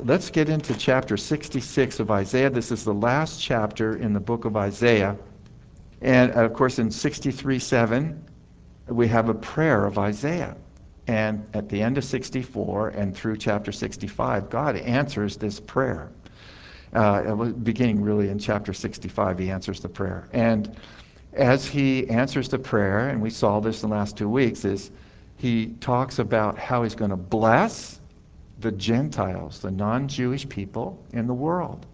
let's get into chapter 66 of Isaiah. This is the last chapter in the book of Isaiah. And of course, in 63:7, we have a prayer of Isaiah. And at the end of 64 and through chapter 65, God answers this prayer. Beginning really in chapter 65, he answers the prayer. And as he answers the prayer, and we saw this in the last 2 weeks, is he talks about how he's going to bless the Gentiles, the non-Jewish people in the world.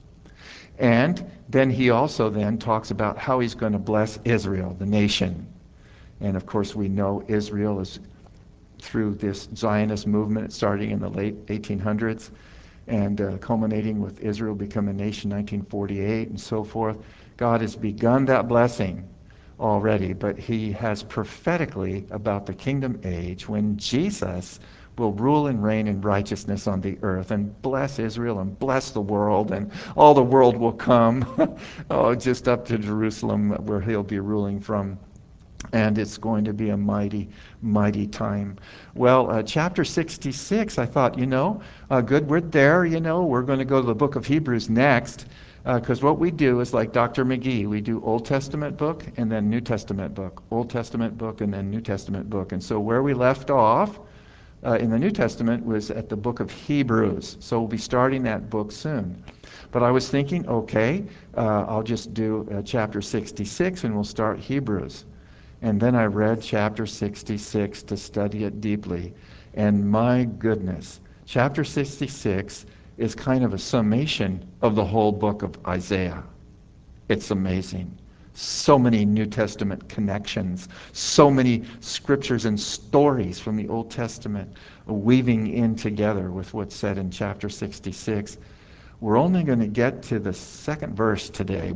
And then he also then talks about how he's going to bless Israel, the nation. And of course we know Israel is through this Zionist movement starting in the late 1800s and culminating with Israel becoming a nation 1948 and so forth. God has begun that blessing already, but he has prophetically about the kingdom age when Jesus will rule and reign in righteousness on the earth and bless Israel and bless the world, and all the world will come just up to Jerusalem where he'll be ruling from. And it's going to be a mighty, mighty time. Well, chapter 66, I thought, good, we're there, we're going to go to the book of Hebrews next, because what we do is like Dr. McGee. We do Old Testament book and then New Testament book. Old Testament book and then New Testament book. And so where we left off in the New Testament was at the book of Hebrews. So we'll be starting that book soon. But I was thinking, okay, I'll just do chapter 66 and we'll start Hebrews. And then I read chapter 66 to study it deeply. And my goodness, chapter 66 is kind of a summation of the whole book of Isaiah. It's amazing. So many New Testament connections, so many scriptures and stories from the Old Testament weaving in together with what's said in chapter 66. We're only going to get to the second verse today.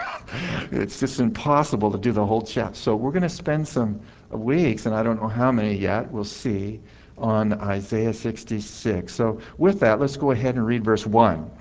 It's just impossible to do the whole chapter. So we're going to spend some weeks, and I don't know how many yet, we'll see, on Isaiah 66. So with that, let's go ahead and read verse 1.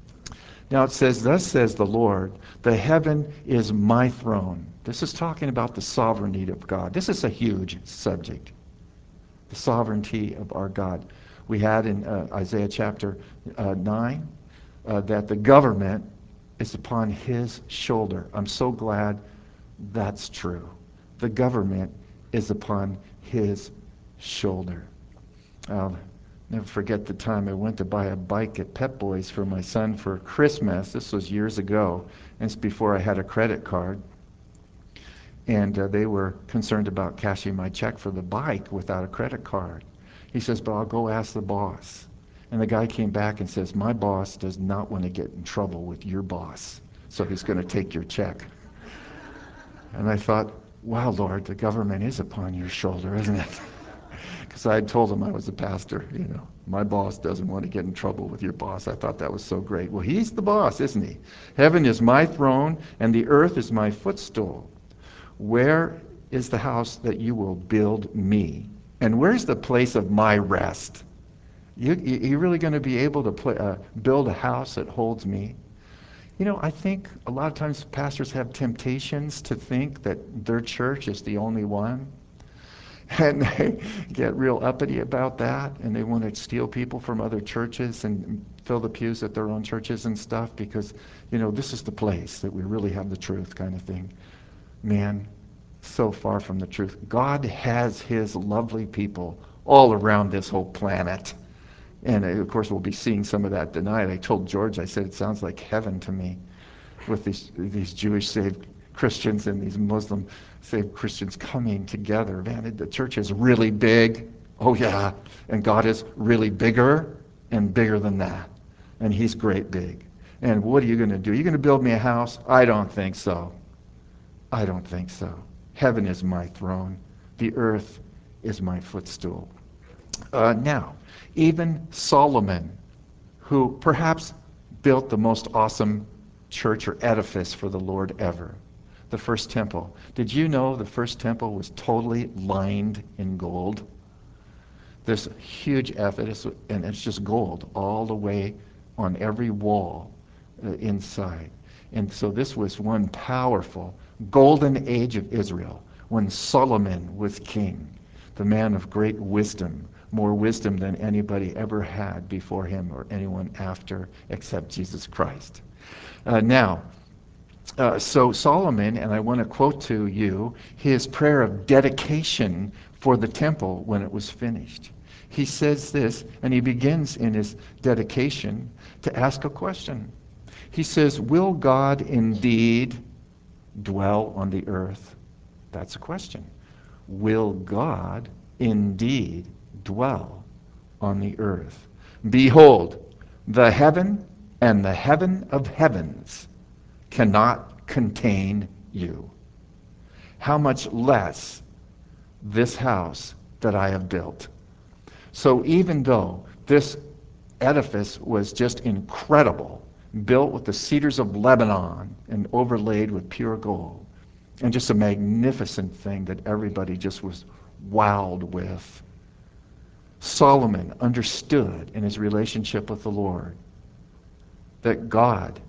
Now it says, "Thus says the Lord, the heaven is my throne." This is talking about the sovereignty of God. This is a huge subject, the sovereignty of our God. We had in Isaiah chapter 9, that the government is upon his shoulder. I'm so glad that's true. The government is upon his shoulder. I'll never forget the time I went to buy a bike at Pep Boys for my son for Christmas. This was years ago, and it's before I had a credit card. And they were concerned about cashing my check for the bike without a credit card. He says, "But I'll go ask the boss." And the guy came back and says, "My boss does not want to get in trouble with your boss, so he's going to take your check." And I thought, wow, Lord, the government is upon your shoulder, isn't it? Because I had told him I was a pastor, My boss doesn't want to get in trouble with your boss. I thought that was so great. Well, he's the boss, isn't he? "Heaven is my throne, and the earth is my footstool. Where is the house that you will build me? And where's the place of my rest?" You really going to be able to build a house that holds me? I think a lot of times pastors have temptations to think that their church is the only one. And they get real uppity about that, and they want to steal people from other churches and fill the pews at their own churches and stuff because, this is the place that we really have the truth kind of thing. Man, so far from the truth. God has his lovely people all around this whole planet. And of course, we'll be seeing some of that tonight. I told George, I said, it sounds like heaven to me with these Jewish saved Christians and these Muslim saved Christians coming together. Man, the church is really big. Oh, yeah. And God is really bigger and bigger than that. And he's great big. And what are you going to do? Are you going to build me a house? I don't think so. I don't think so. Heaven is my throne. The earth is my footstool. Now, even Solomon, who perhaps built the most awesome church or edifice for the Lord ever, the first temple. Did you know the first temple was totally lined in gold? This huge edifice, and it's just gold all the way on every wall inside. And so this was one powerful golden age of Israel when Solomon was king, the man of great wisdom, more wisdom than anybody ever had before him or anyone after except Jesus Christ. So Solomon, and I want to quote to you his prayer of dedication for the temple when it was finished. He says this, and he begins in his dedication to ask a question. He says, will God indeed dwell on the earth? That's a question. Will God indeed dwell on the earth? Behold, the heaven and the heaven of heavens cannot contain you. How much less this house that I have built? So even though this edifice was just incredible, built with the cedars of Lebanon and overlaid with pure gold, and just a magnificent thing that everybody just was wowed with, Solomon understood in his relationship with the Lord that God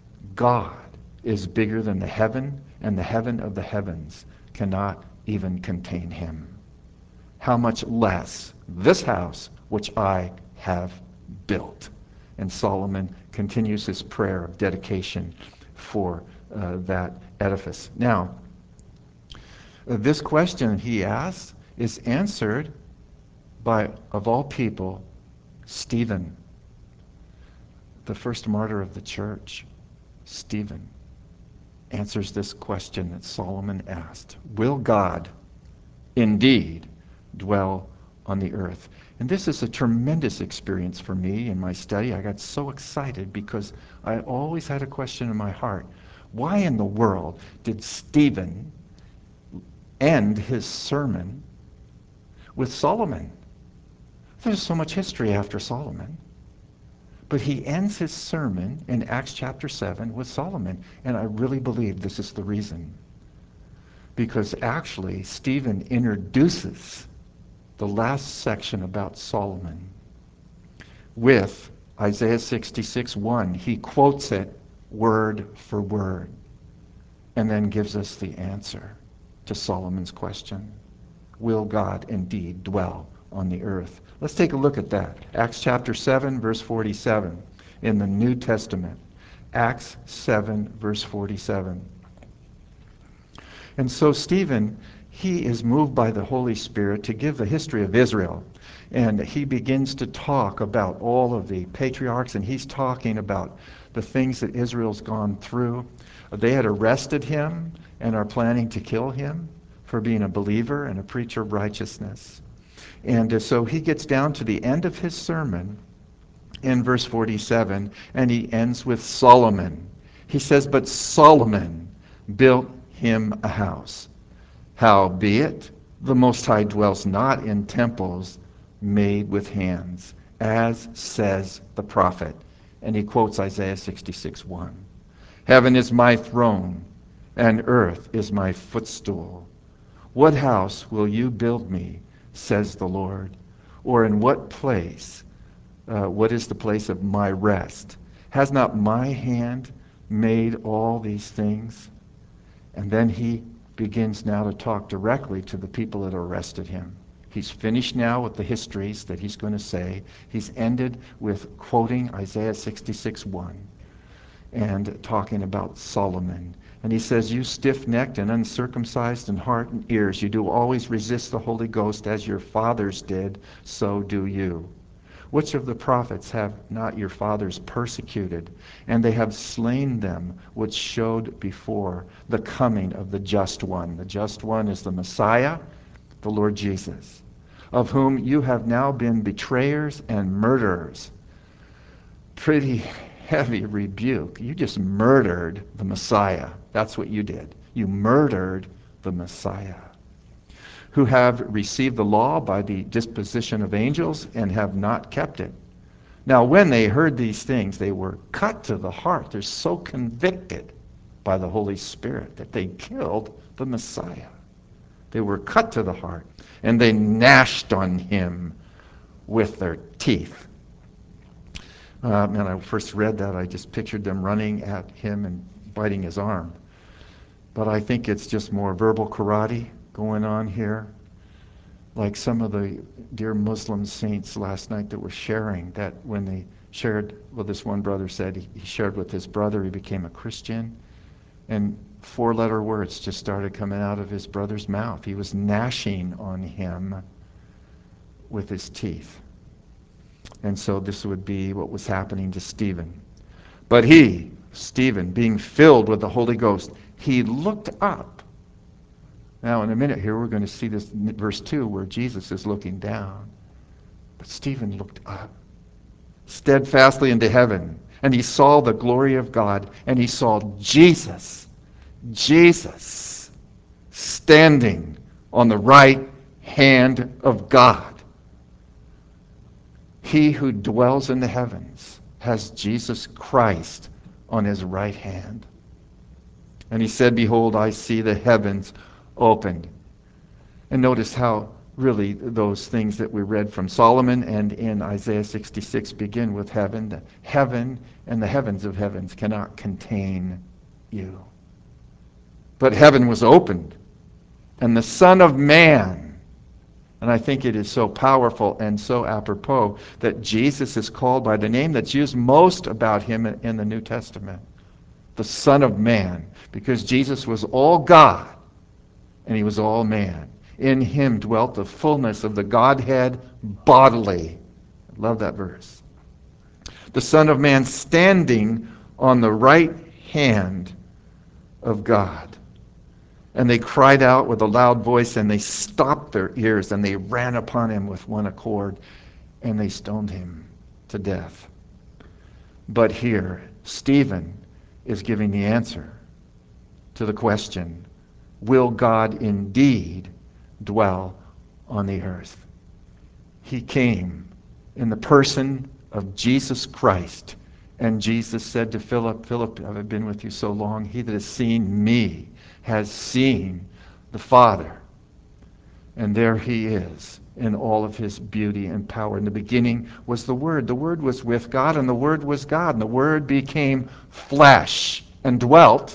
is bigger than the heaven, and the heaven of the heavens cannot even contain him. How much less this house which I have built. And Solomon continues his prayer of dedication for that edifice. Now, this question he asks is answered by, of all people, Stephen, the first martyr of the church. Stephen answers this question that Solomon asked. Will God indeed dwell on the earth? And this is a tremendous experience for me in my study. I got so excited because I always had a question in my heart. Why in the world did Stephen end his sermon with Solomon? There's so much history after Solomon. But he ends his sermon in Acts chapter 7 with Solomon. And I really believe this is the reason. Because actually, Stephen introduces the last section about Solomon with Isaiah 66:1. He quotes it word for word and then gives us the answer to Solomon's question. Will God indeed dwell on the earth? Let's take a look at that. Acts chapter 7, verse 47 in the New Testament. Acts 7, verse 47. And so Stephen, he is moved by the Holy Spirit to give the history of Israel. And he begins to talk about all of the patriarchs, and he's talking about the things that Israel's gone through. They had arrested him and are planning to kill him for being a believer and a preacher of righteousness. And so he gets down to the end of his sermon in verse 47, and he ends with Solomon. He says, but Solomon built him a house. Howbeit, the Most High dwells not in temples made with hands, as says the prophet. And he quotes Isaiah 66:1. Heaven is my throne, and earth is my footstool. What house will you build me, says the Lord? Or in what place? What is the place of my rest? Has not my hand made all these things? And then he begins now to talk directly to the people that arrested him. He's finished now with the histories that he's going to say. He's ended with quoting Isaiah 66:1 and talking about Solomon. And he says, you stiff-necked and uncircumcised in heart and ears, you do always resist the Holy Ghost as your fathers did, so do you. Which of the prophets have not your fathers persecuted? And they have slain them which showed before the coming of the just one. The just one is the Messiah, the Lord Jesus, of whom you have now been betrayers and murderers. Pretty heavy rebuke. You just murdered the Messiah. That's what you did. You murdered the Messiah, who have received the law by the disposition of angels and have not kept it. Now, when they heard these things, they were cut to the heart. They're so convicted by the Holy Spirit that they killed the Messiah. They were cut to the heart, and they gnashed on him with their teeth. When I first read that, I just pictured them running at him and biting his arm. But I think it's just more verbal karate going on here. Like some of the dear Muslim saints last night that were sharing that when they shared, well, this one brother said he shared with his brother, he became a Christian, and four-letter words just started coming out of his brother's mouth. He was gnashing on him with his teeth. And so this would be what was happening to Stephen. But he, Stephen, being filled with the Holy Ghost, he looked up. Now, in a minute here, we're going to see this in verse 2 where Jesus is looking down. But Stephen looked up steadfastly into heaven, and he saw the glory of God, and he saw Jesus, standing on the right hand of God. He who dwells in the heavens has Jesus Christ on his right hand. And he said, behold, I see the heavens opened. And notice how really those things that we read from Solomon and in Isaiah 66 begin with heaven. The heaven and the heavens of heavens cannot contain you. But heaven was opened, and the Son of Man, and I think it is so powerful and so apropos that Jesus is called by the name that's used most about him in the New Testament, the Son of Man, because Jesus was all God and he was all man. In him dwelt the fullness of the Godhead bodily. I love that verse. The Son of Man standing on the right hand of God. And they cried out with a loud voice, and they stopped their ears, and they ran upon him with one accord, and they stoned him to death. But here, Stephen is giving the answer to the question, will God indeed dwell on the earth? He came in the person of Jesus Christ. And Jesus said to Philip, Philip, I've been with you so long, he that has seen me has seen the Father. And there he is in all of his beauty and power. In the beginning was the Word. The Word was with God, and the Word was God. And the Word became flesh and dwelt.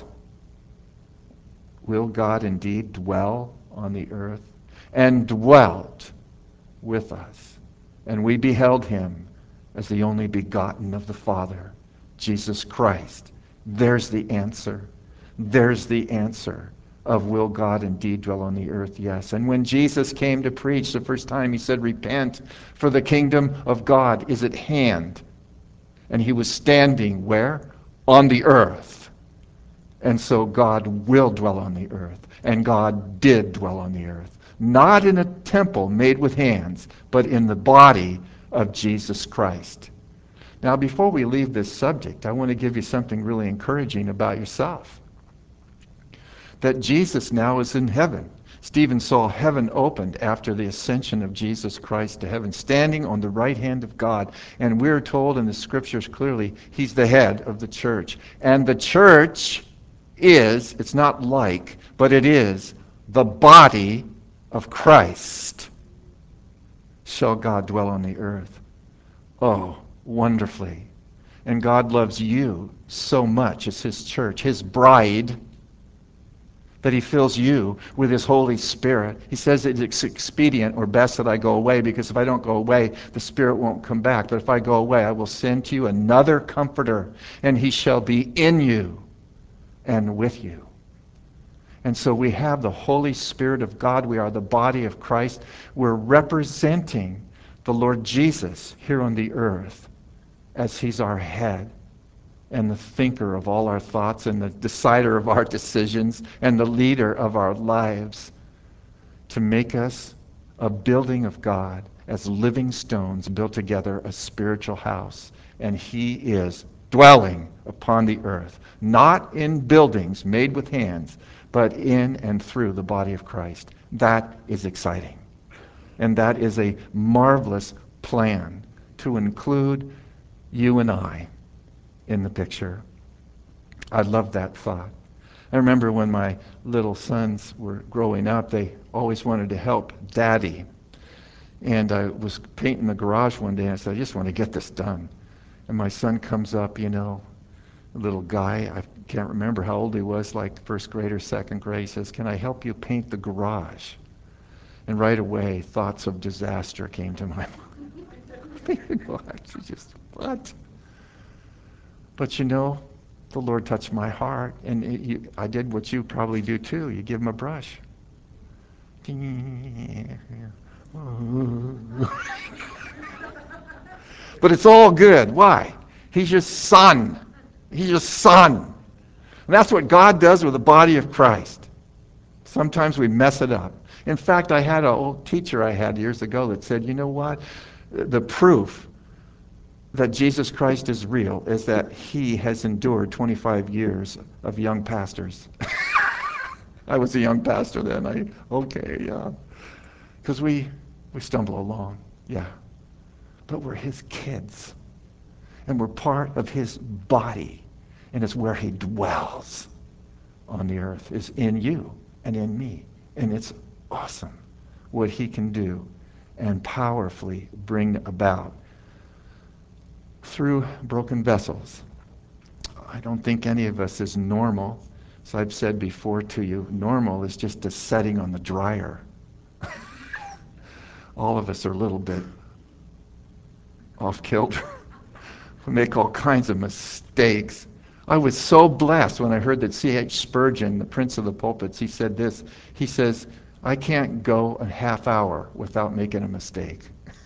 Will God indeed dwell on the earth? And dwelt with us. And we beheld him as the only begotten of the Father, Jesus Christ. There's the answer. There's the answer of will God indeed dwell on the earth? Yes. And when Jesus came to preach the first time, he said, repent, for the kingdom of God is at hand. And he was standing where? On the earth. And so God will dwell on the earth. And God did dwell on the earth. Not in a temple made with hands, but in the body of Jesus Christ. Now, before we leave this subject, I want to give you something really encouraging about yourself. That Jesus now is in heaven. Stephen saw heaven opened after the ascension of Jesus Christ to heaven, standing on the right hand of God. And we're told in the scriptures clearly, he's the head of the church. And the church is, it's not like, but it is the body of Christ. Shall God dwell on the earth? Oh, wonderfully. And God loves you so much as his church, his bride, that he fills you with his Holy Spirit. He says it's expedient or best that I go away, because if I don't go away, the Spirit won't come back. But if I go away, I will send to you another comforter, and he shall be in you and with you. And so we have the Holy Spirit of God. We are the body of Christ. We're representing the Lord Jesus here on the earth as he's our head and the thinker of all our thoughts and the decider of our decisions and the leader of our lives, to make us a building of God as living stones built together a spiritual house. And he is dwelling upon the earth, not in buildings made with hands, but in and through the body of Christ. That is exciting. And that is a marvelous plan to include you and I in the picture. I love that thought. I remember when my little sons were growing up, they always wanted to help Daddy. And I was painting the garage one day, and I said, I just want to get this done. And my son comes up, a little guy, I can't remember how old he was, like first grade or second grade. He says, can I help you paint the garage? And right away, thoughts of disaster came to my mind. What? But the Lord touched my heart, and I did what you probably do too. You give him a brush. But it's all good. Why? He's your son. He's your son. And that's what God does with the body of Christ. Sometimes we mess it up. In fact, I had an old teacher I had years ago that said, you know what? The proof that Jesus Christ is real is that he has endured 25 years of young pastors. I was a young pastor then. Yeah. Because we stumble along, yeah. But we're his kids. And we're part of his body. And it's where he dwells on the earth, is in you and in me. And it's awesome what he can do and powerfully bring about through broken vessels. I don't think any of us is normal. As I've said before to you, normal is just a setting on the dryer. All of us are a little bit off kilter. We make all kinds of mistakes. I was so blessed when I heard that C.H. Spurgeon, the Prince of the Pulpits, he said this. He says, I can't go a half hour without making a mistake.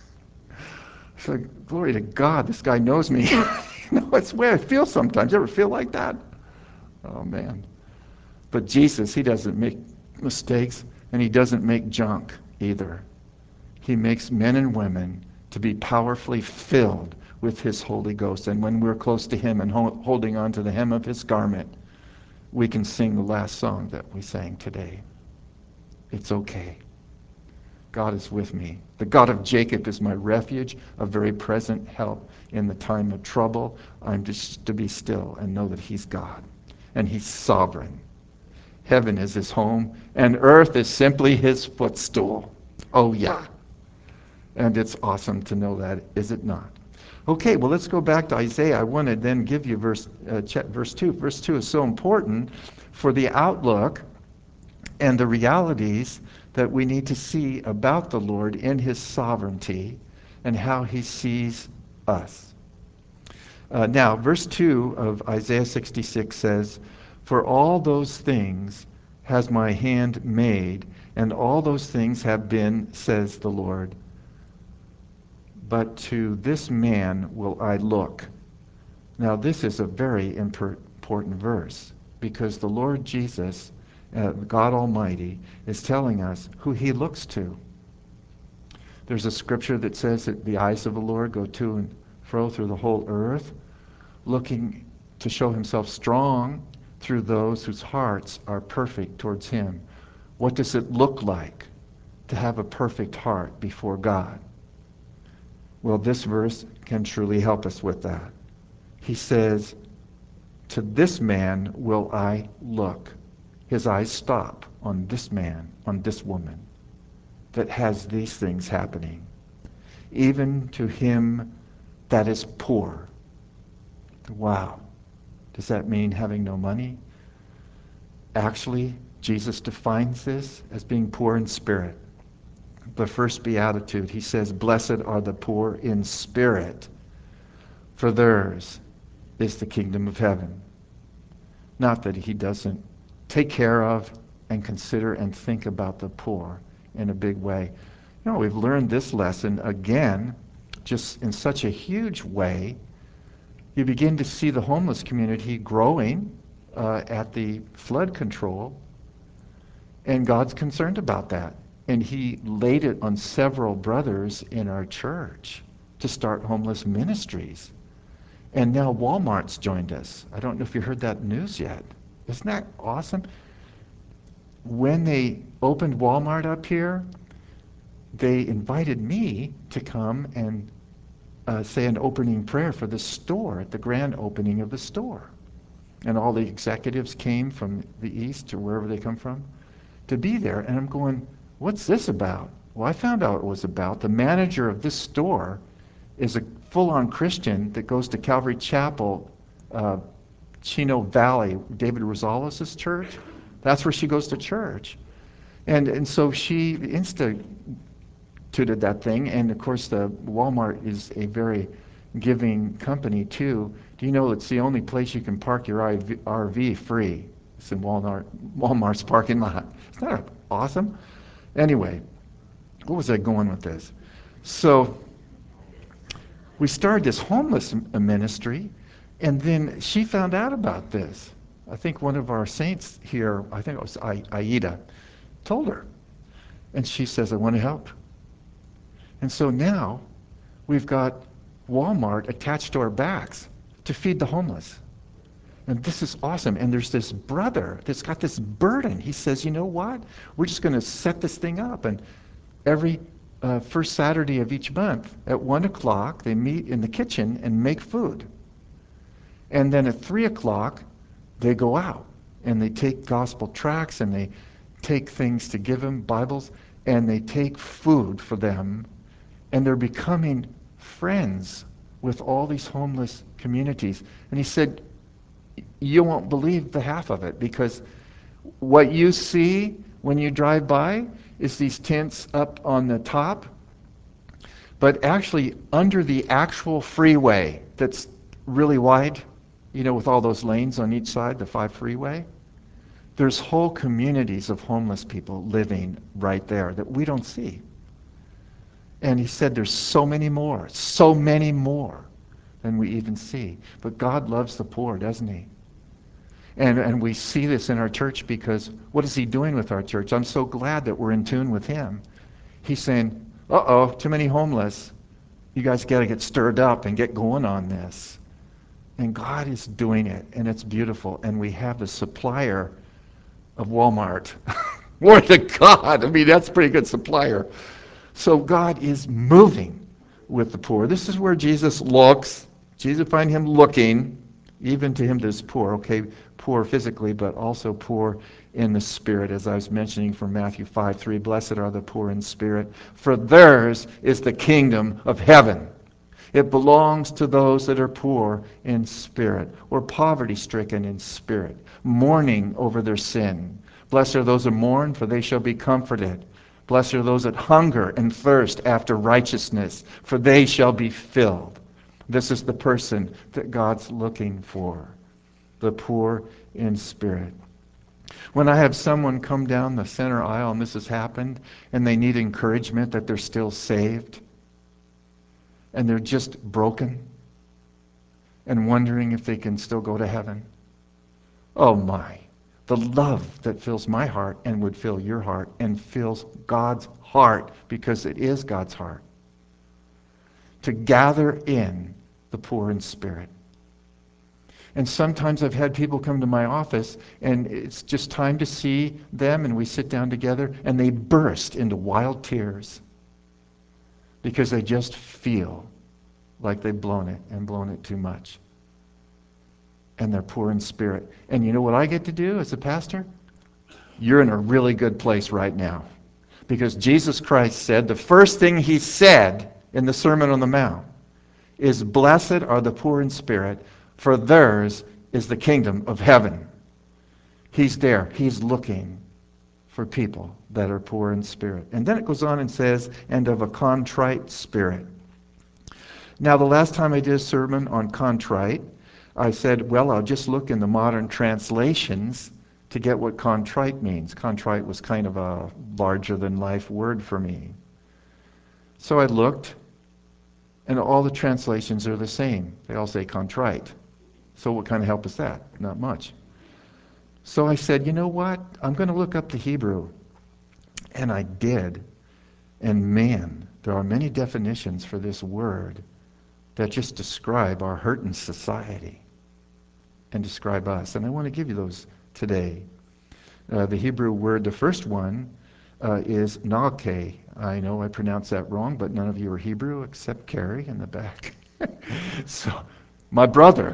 So, glory to God, this guy knows me. It's the way I feel sometimes. You ever feel like that? Oh, man. But Jesus, he doesn't make mistakes, and he doesn't make junk either. He makes men and women to be powerfully filled with his Holy Ghost. And when we're close to him and holding on to the hem of his garment, we can sing the last song that we sang today. It's okay. God is with me. The God of Jacob is my refuge, a very present help in the time of trouble. I'm just to be still and know that he's God, and he's sovereign. Heaven is his home, and earth is simply his footstool. Oh, yeah. And it's awesome to know that, is it not? Okay, well, let's go back to Isaiah. I want to then give you verse 2. Verse 2 is so important for the outlook and the realities that we need to see about the Lord in his sovereignty and how he sees us. Now, verse 2 of Isaiah 66 says, For all those things has my hand made, and all those things have been, says the Lord. But to this man will I look. Now, this is a very important verse, because the Lord Jesus, God Almighty, is telling us who he looks to. There's a scripture that says that the eyes of the Lord go to and fro through the whole earth, looking to show himself strong through those whose hearts are perfect towards him. What does it look like to have a perfect heart before God? Well, this verse can truly help us with that. He says, to this man will I look. His eyes stop on this man, on this woman that has these things happening. Even to him that is poor. Wow. Does that mean having no money? Actually, Jesus defines this as being poor in spirit. The first beatitude, he says, Blessed are the poor in spirit, for theirs is the kingdom of heaven. Not that he doesn't take care of and consider and think about the poor in a big way. We've learned this lesson again, just in such a huge way. You begin to see the homeless community growing at the flood control, and God's concerned about that. And he laid it on several brothers in our church to start homeless ministries. And now Walmart's joined us. I don't know if you heard that news yet. Isn't that awesome? When they opened Walmart up here, they invited me to come and say an opening prayer for the store at the grand opening of the store. And all the executives came from the east or wherever they come from to be there. And I'm going, what's this about? Well, I found out what it was about. The manager of this store is a full-on Christian that goes to Calvary Chapel, Chino Valley, David Rosales' church. That's where she goes to church. And so she instituted that thing, and of course the Walmart is a very giving company too. Do you know it's the only place you can park your RV free? It's in Walmart's parking lot. Isn't that awesome? Anyway, what was I going with this? So we started this homeless ministry, and then she found out about this. I think one of our saints here, I think it was Aida, told her. And she says, I want to help. And so now we've got Walmart attached to our backs to feed the homeless. And this is awesome. And there's this brother that's got this burden. He says, you know what? We're just going to set this thing up. And every first Saturday of each month at 1 o'clock, they meet in the kitchen and make food. And then at 3 o'clock, they go out and they take gospel tracts and they take things to give them, Bibles, and they take food for them. And they're becoming friends with all these homeless communities. And he said, you won't believe the half of it, because what you see when you drive by is these tents up on the top, but actually under the actual freeway that's really wide, with all those lanes on each side, the 5 freeway, there's whole communities of homeless people living right there that we don't see. And he said there's so many more than we even see. But God loves the poor, doesn't he? And we see this in our church, because what is he doing with our church? I'm so glad that we're in tune with him. He's saying, uh-oh, too many homeless. You guys got to get stirred up and get going on this. And God is doing it, and it's beautiful. And we have the supplier of Walmart. Glory to God. I mean, that's a pretty good supplier. So God is moving with the poor. This is where Jesus looks. Jesus find him looking, even to him that is poor. Okay, poor physically, but also poor in the spirit, as I was mentioning from Matthew 5:3. Blessed are the poor in spirit, for theirs is the kingdom of heaven. It belongs to those that are poor in spirit, or poverty-stricken in spirit, mourning over their sin. Blessed are those that mourn, for they shall be comforted. Blessed are those that hunger and thirst after righteousness, for they shall be filled. This is the person that God's looking for, the poor in spirit. When I have someone come down the center aisle, and this has happened, and they need encouragement that they're still saved, and they're just broken and wondering if they can still go to heaven. Oh my, the love that fills my heart and would fill your heart and fills God's heart, because it is God's heart, to gather in the poor in spirit. And sometimes I've had people come to my office, and it's just time to see them, and we sit down together, and they burst into wild tears because they just feel like they've blown it too much. And they're poor in spirit. And you know what I get to do as a pastor? You're in a really good place right now. Because Jesus Christ said, the first thing he said in the Sermon on the Mount is, blessed are the poor in spirit, for theirs is the kingdom of heaven. He's there. He's looking for people that are poor in spirit. And then it goes on and says, and of a contrite spirit. Now, the last time I did a sermon on contrite, I said, well, I'll just look in the modern translations to get what contrite means. Contrite was kind of a larger-than-life word for me. So I looked, and all the translations are the same. They all say contrite. So what kind of help is that? Not much. So I said, you know what? I'm going to look up the Hebrew. And I did. And man, there are many definitions for this word that just describe our hurt in society and describe us. And I want to give you those today. The Hebrew word, the first one, is nake. I know I pronounced that wrong, but none of you are Hebrew except Carrie in the back. So, my brother,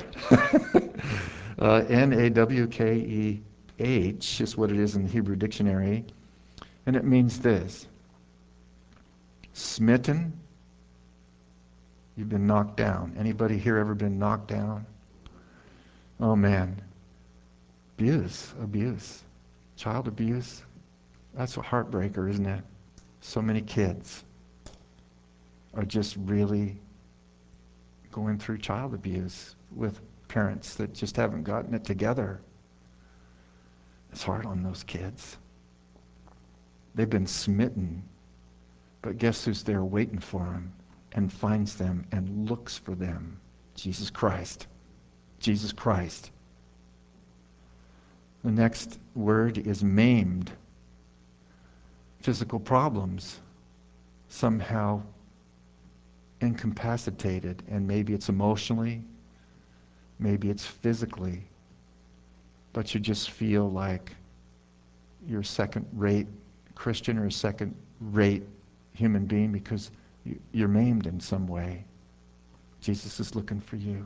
Nawkeh is what it is in the Hebrew dictionary. And it means this: smitten. You've been knocked down. Anybody here ever been knocked down? Oh man. Abuse. Child abuse. That's a heartbreaker, isn't it? So many kids are just really going through child abuse with parents that just haven't gotten it together. It's hard on those kids. They've been smitten, but guess who's there waiting for them and finds them and looks for them? Jesus Christ. Jesus Christ. The next word is maimed. Physical problems. Somehow incapacitated, and maybe it's emotionally, maybe it's physically, but you just feel like you're a second-rate Christian or a second-rate human being because you're maimed in some way. Jesus is looking for you.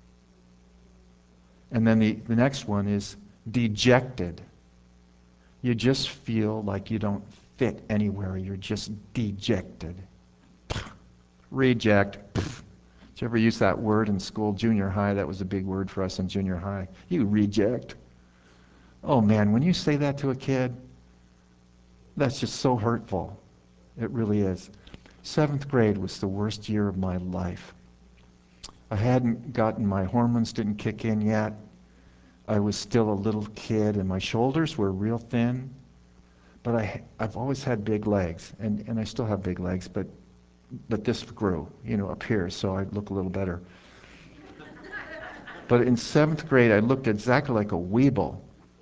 And then the next one is dejected. You just feel like you don't fit anywhere. You're just dejected. Reject. Did you ever use that word in school? Junior high, that was a big word for us in junior high. You reject. Oh man, when you say that to a kid, that's just so hurtful. It really is. 7th grade was the worst year of my life. I hadn't gotten, my hormones didn't kick in yet. I was still a little kid and my shoulders were real thin. But I've always had big legs, and I still have big legs, but this grew, up here, so I look a little better. But in 7th grade, I looked exactly like a weeble.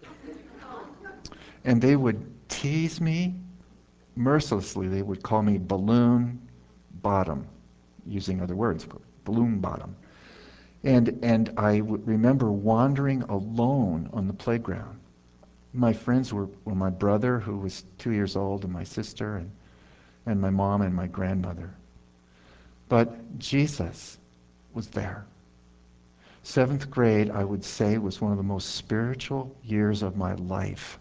And they would tease me mercilessly. They would call me balloon bottom, using other words, balloon bottom. And I remember wandering alone on the playground. My friends were my brother, who was 2 years old, and my sister, and my mom and my grandmother. But Jesus was there. 7th grade, I would say, was one of the most spiritual years of my life.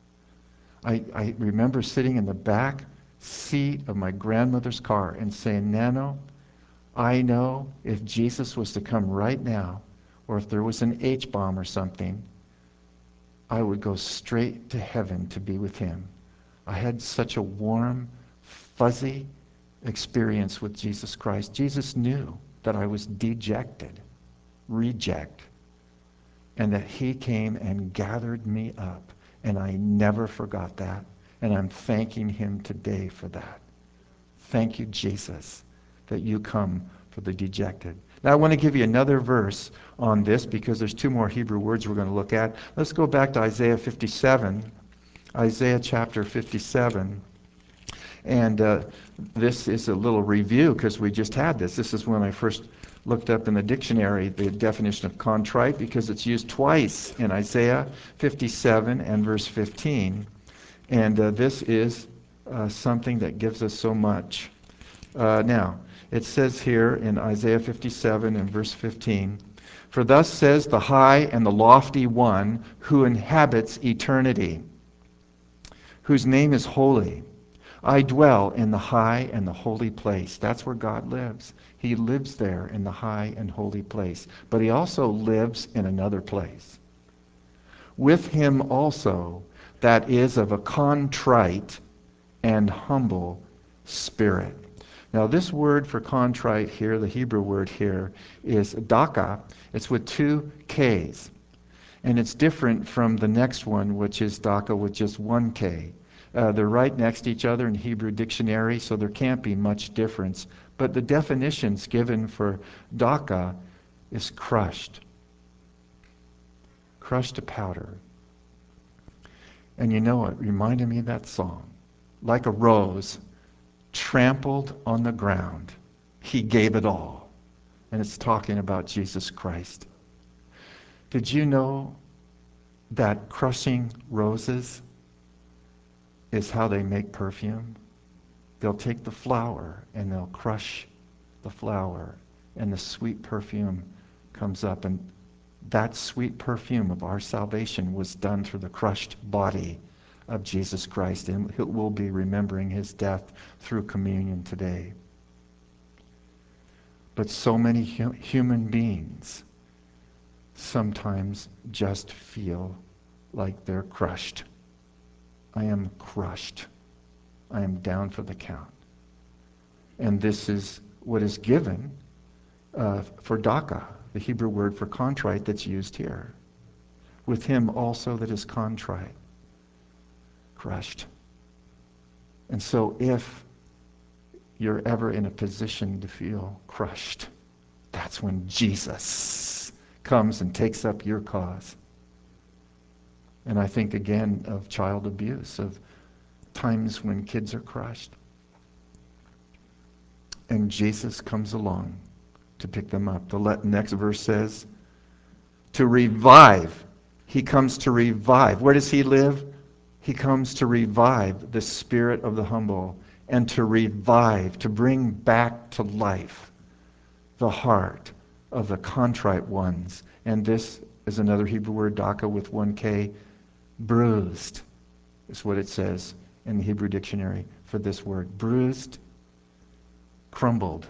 I remember sitting in the back seat of my grandmother's car and saying, Nano, I know if Jesus was to come right now, or if there was an H-bomb or something, I would go straight to heaven to be with him. I had such a warm, fuzzy experience with Jesus Christ. Jesus knew that I was dejected, reject, and that he came and gathered me up. And I never forgot that. And I'm thanking him today for that. Thank you, Jesus, that you come for the dejected. Now I want to give you another verse on this because there's 2 more Hebrew words we're going to look at. Let's go back to Isaiah 57. Isaiah chapter 57. And this is a little review because we just had this. This is when I first looked up in the dictionary the definition of contrite because it's used twice in Isaiah 57 and verse 15. And this is something that gives us so much. Now, it says here in Isaiah 57 and verse 15, For thus says the high and the lofty one who inhabits eternity, whose name is holy. I dwell in the high and the holy place. That's where God lives. He lives there in the high and holy place. But he also lives in another place. With him also that is of a contrite and humble spirit. Now this word for contrite here, the Hebrew word here, is daka. It's with 2 Ks. And it's different from the next one, which is daka with just 1 K. They're right next to each other in Hebrew dictionary, so there can't be much difference. But the definitions given for daka is crushed. Crushed to powder. And you know, it reminded me of that song. Like a rose trampled on the ground, he gave it all. And it's talking about Jesus Christ. Did you know that crushing roses is how they make perfume? They'll take the flower and they'll crush the flower, and the sweet perfume comes up. And that sweet perfume of our salvation was done through the crushed body of Jesus Christ, and we'll be remembering his death through communion today. But so many human beings sometimes just feel like they're crushed. I am crushed. I am down for the count. And this is what is given for daka, the Hebrew word for contrite that's used here. With him also that is contrite, crushed. And so if you're ever in a position to feel crushed, that's when Jesus comes and takes up your cause. And I think again of child abuse, of times when kids are crushed. And Jesus comes along to pick them up. The next verse says, to revive. He comes to revive. Where does he live? He comes to revive the spirit of the humble and to revive, to bring back to life the heart of the contrite ones. And this is another Hebrew word, daka with one K, bruised, is what it says in the Hebrew dictionary for this word. Bruised, crumbled.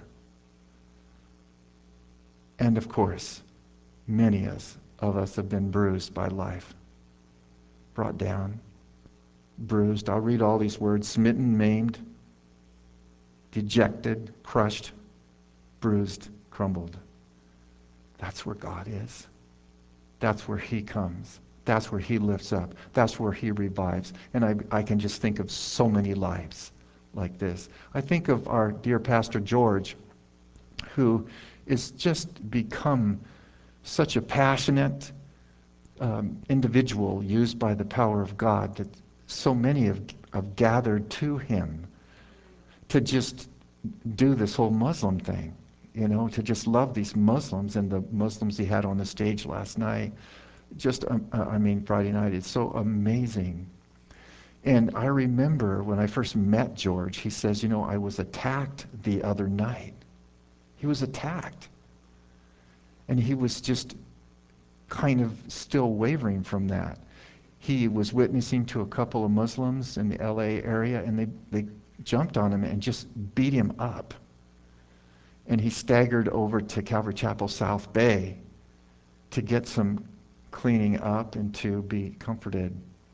And of course, many of us have been bruised by life, brought down, bruised. I'll read all these words: smitten, maimed, dejected, crushed, bruised, crumbled. That's where God is. That's where he comes. That's where he lifts up. That's where he revives. And I can just think of so many lives like this. I think of our dear Pastor George, who is just become such a passionate individual used by the power of God that so many have gathered to him to just do this whole Muslim thing, to just love these Muslims and the Muslims he had on the stage last night. Just, Friday night, it's so amazing. And I remember when I first met George, he says, I was attacked the other night. He was attacked. And he was just kind of still wavering from that. He was witnessing to a couple of Muslims in the LA area, and they jumped on him and just beat him up. And he staggered over to Calvary Chapel South Bay to get some cleaning up and to be comforted.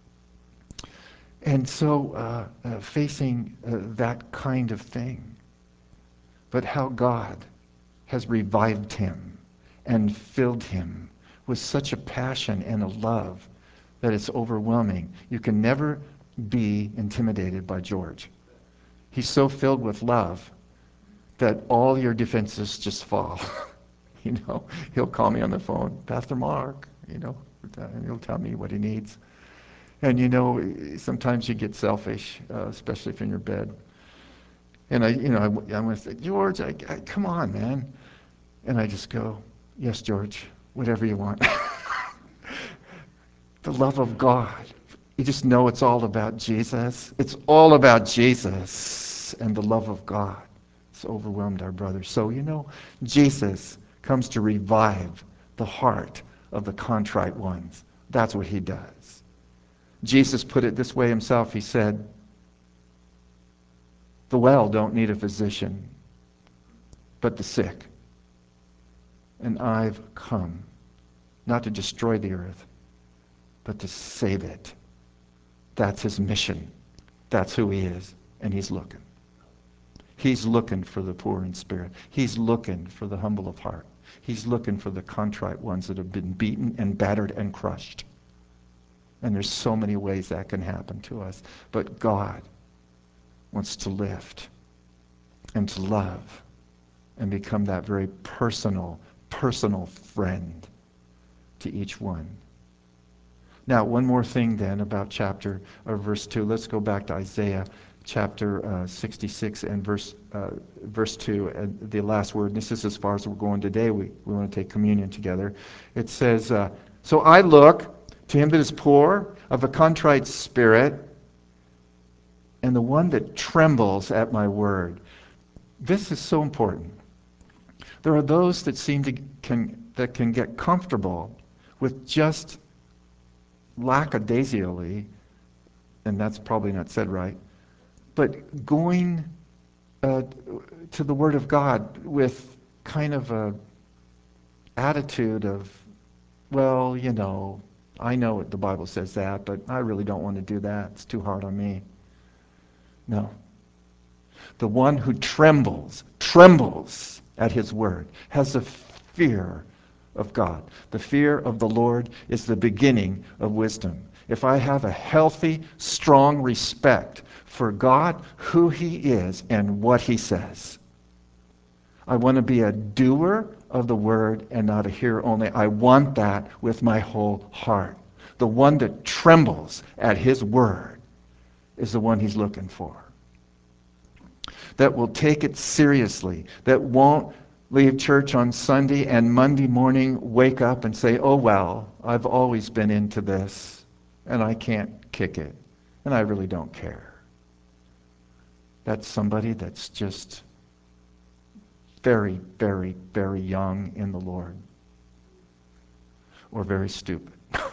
And so facing that kind of thing, but how God has revived him and filled him with such a passion and a love that it's overwhelming. You can never be intimidated by George. He's so filled with love that all your defenses just fall. He'll call me on the phone, Pastor Mark, and he'll tell me what he needs. And sometimes you get selfish, especially if you're in your bed. And I want to say, George, come on, man. And I just go, yes, George, whatever you want. The love of God. You just know it's all about Jesus. It's all about Jesus and the love of God. It's overwhelmed our brothers. So, Jesus comes to revive the heart of the contrite ones. That's what he does. Jesus put it this way himself. He said, the well don't need a physician, but the sick. And I've come not to destroy the earth, but to save it. That's his mission. That's who he is. And he's looking. He's looking for the poor in spirit. He's looking for the humble of heart. He's looking for the contrite ones that have been beaten and battered and crushed. And there's so many ways that can happen to us. But God wants to lift and to love and become that very personal friend to each one. Now, one more thing then about verse 2. Let's go back to Isaiah chapter 66 and verse 2, and the last word. And this is as far as we're going today. We want to take communion together. It says, so I look to him that is poor, of a contrite spirit, and the one that trembles at my word. This is so important. There are those that can get comfortable with just lackadaisically, and that's probably not said right, but going to the Word of God with kind of a attitude of, well, I know the Bible says that, but I really don't want to do that. It's too hard on me. No. The one who trembles at his word, has a fear of God. The fear of the Lord is the beginning of wisdom. If I have a healthy, strong respect for God, who he is, and what he says, I want to be a doer of the word and not a hearer only. I want that with my whole heart. The one that trembles at his word is the one he's looking for. That will take it seriously, that won't leave church on Sunday and Monday morning wake up and say, oh well, I've always been into this and I can't kick it and I really don't care. That's somebody that's just very, very, very young in the Lord, or very stupid.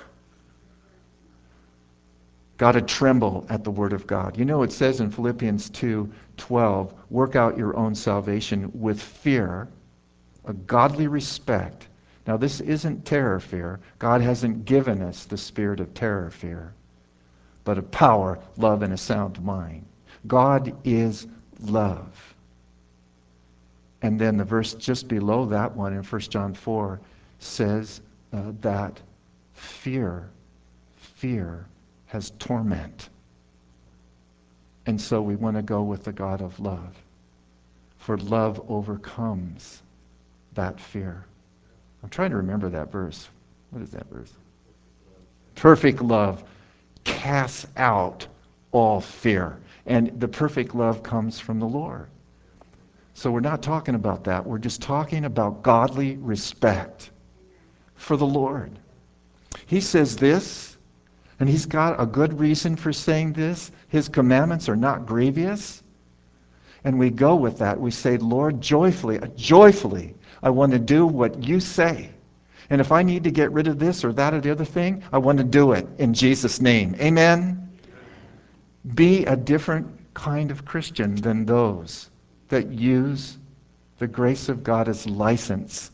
Got to tremble at the word of God. You know, it says in Philippians 2:12, work out your own salvation with fear, a godly respect. Now, this isn't terror fear. God hasn't given us the spirit of terror fear, but of power, love, and a sound mind. God is love. And then the verse just below that one in 1 John 4 says that fear has torment. And so we want to go with the God of love. For love overcomes that fear. I'm trying to remember that verse. What is that verse? Perfect love casts out all fear. And the perfect love comes from the Lord. So we're not talking about that. We're just talking about godly respect for the Lord. He says this, and he's got a good reason for saying this. His commandments are not grievous. And we go with that. We say, Lord, joyfully, I want to do what you say. And if I need to get rid of this or that or the other thing, I want to do it in Jesus' name. Amen? Be a different kind of Christian than those that use the grace of God as license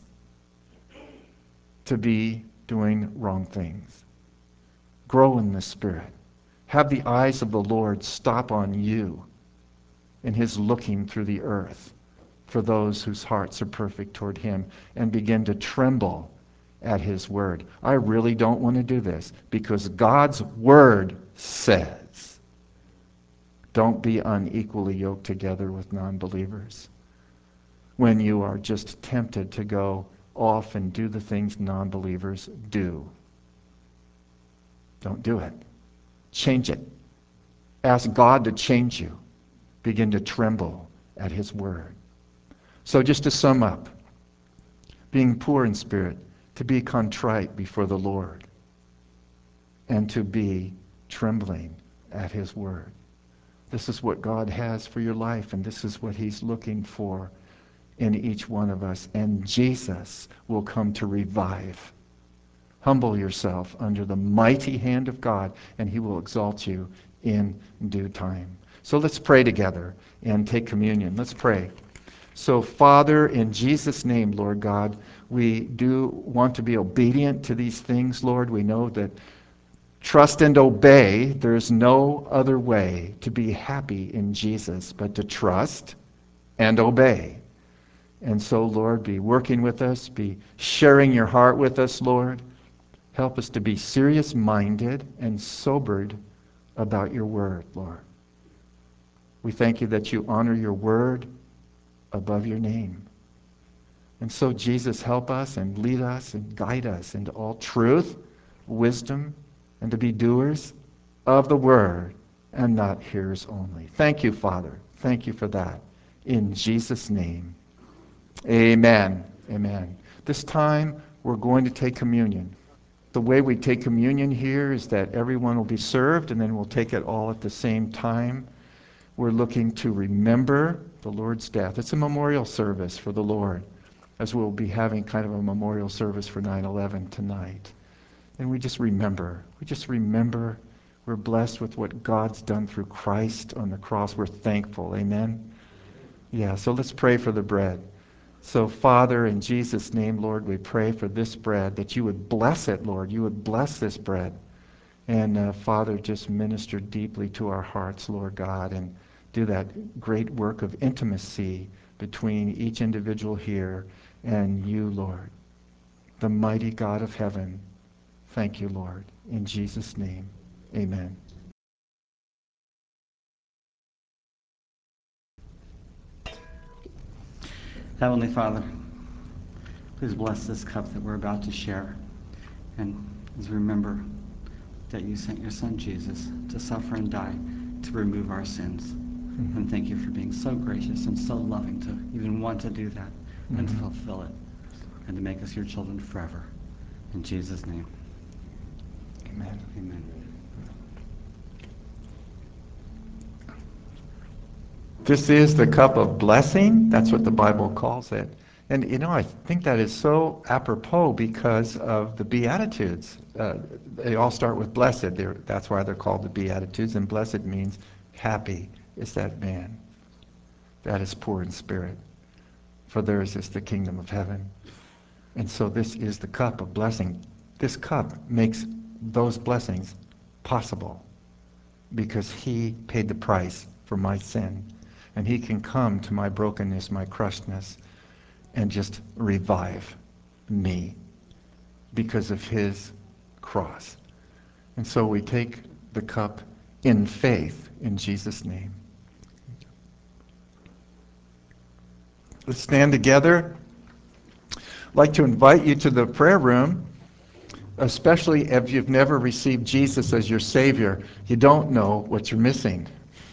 to be doing wrong things. Grow in the Spirit. Have the eyes of the Lord stop on you in his looking through the earth for those whose hearts are perfect toward him, and begin to tremble at his word. I really don't want to do this because God's word says, don't be unequally yoked together with non-believers. When you are just tempted to go off and do the things non-believers do. Don't do it. Change it. Ask God to change you. Begin to tremble at his word. So just to sum up, being poor in spirit, to be contrite before the Lord, and to be trembling at his word. This is what God has for your life, and this is what he's looking for in each one of us. And Jesus will come to revive. Humble yourself under the mighty hand of God, and he will exalt you in due time. So let's pray together and take communion. Let's pray. So, Father, in Jesus' name, Lord God, we do want to be obedient to these things, Lord. We know that trust and obey, there's no other way to be happy in Jesus but to trust and obey. And so, Lord, be working with us, be sharing your heart with us, Lord. Help us to be serious-minded and sobered about your word, Lord. We thank you that you honor your word above your name. And so, Jesus, help us and lead us and guide us into all truth, wisdom, and to be doers of the word and not hearers only. Thank you, Father. Thank you for that. In Jesus' name, amen. Amen. This time, we're going to take communion. The way we take communion here is that everyone will be served, and then we'll take it all at the same time. We're looking to remember the Lord's death. It's a memorial service for the Lord, as we'll be having kind of a memorial service for 9/11 tonight. And we just remember. We're blessed with what God's done through Christ on the cross. We're thankful. Amen? Yeah, so let's pray for the bread. So, Father, in Jesus' name, Lord, we pray for this bread, that you would bless it, Lord. You would bless this bread. And, Father, just minister deeply to our hearts, Lord God, and do that great work of intimacy between each individual here and you, Lord, the mighty God of heaven. Thank you, Lord. In Jesus' name, amen. Heavenly Father, please bless this cup that we're about to share. And as we remember that you sent your Son Jesus to suffer and die to remove our sins. And thank you for being so gracious and so loving to even want to do that and fulfill it and to make us your children forever. In Jesus' name. Amen. Amen. This is the cup of blessing. That's what the Bible calls it. And I think that is so apropos because of the Beatitudes. They all start with blessed. That's why they're called the Beatitudes. And blessed means happy is that man that is poor in spirit, for theirs is the kingdom of heaven. And so this is the cup of blessing. This cup makes those blessings possible because he paid the price for my sin. And he can come to my brokenness, my crushedness, and just revive me because of his cross. And so we take the cup in faith in Jesus' name. Let's stand together. I'd like to invite you to the prayer room, especially if you've never received Jesus as your Savior. You don't know what you're missing.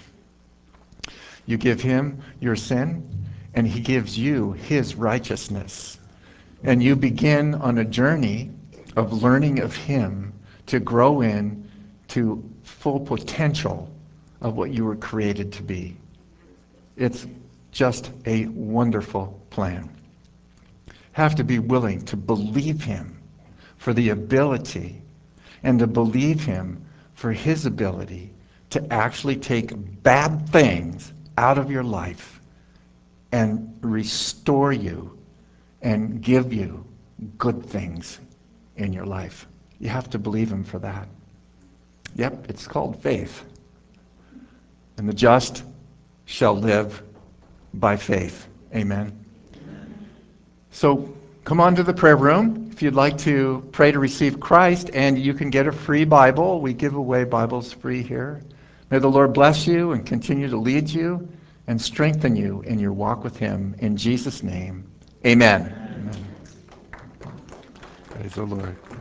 You give him your sin, and he gives you his righteousness. And you begin on a journey of learning of him to grow in to full potential of what you were created to be. It's just a wonderful plan. Have to be willing to believe him for the ability and to believe him for his ability to actually take bad things out of your life and restore you and give you good things in your life. You have to believe him for that. Yep, it's called faith. And the just shall live by faith. Amen. So come on to the prayer room if you'd like to pray to receive Christ, and you can get a free Bible. We give away Bibles free here. May the Lord bless you and continue to lead you and strengthen you in your walk with him. In Jesus' name, amen. Amen. Praise the Lord.